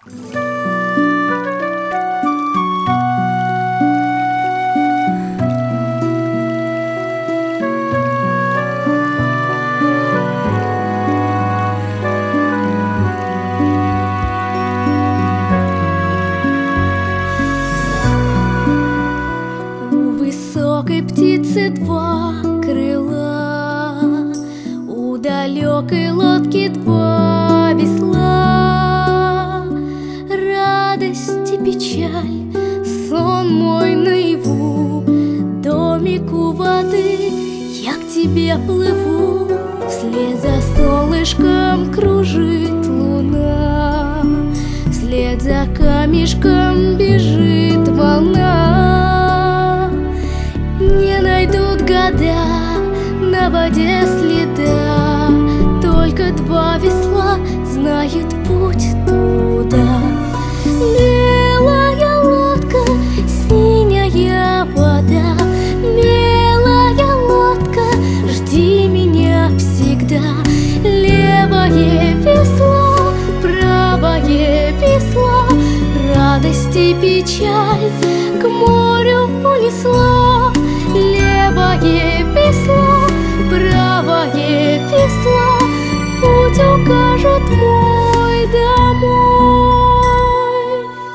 высокой птицы два крыла, у далекой лодки два весла. Радость и печаль, сон мой наяву, домик у воды, я к тебе плыву. Вслед за солнышком кружит луна, вслед за камешком бежит волна. Не найдут года на воде следа, только два весла знают путь туда. Белая лодка, синяя вода, белая лодка, жди меня всегда. Левое весло, правое весло, радость и печаль к морю унесло. Левое весло, правое весло, путь укажет мой домой.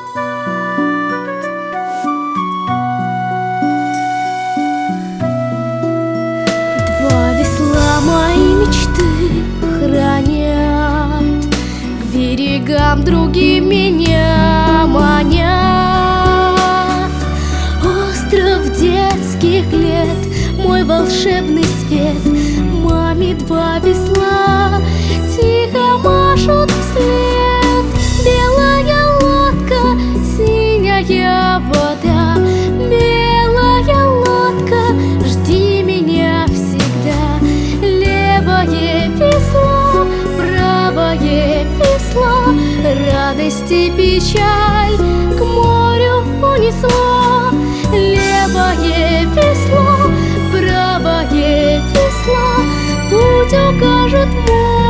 Два весла мои мечты хранят, к берегам другим меня манят. Остров детских лет, мой волшебный свет, маме два весла тихо машут вслед. Белая лодка, синяя вода, белая лодка, жди меня всегда. Левое весло, правое весло, радость и печаль к морю унесло. Левое весло, правое весло, путь укажет мой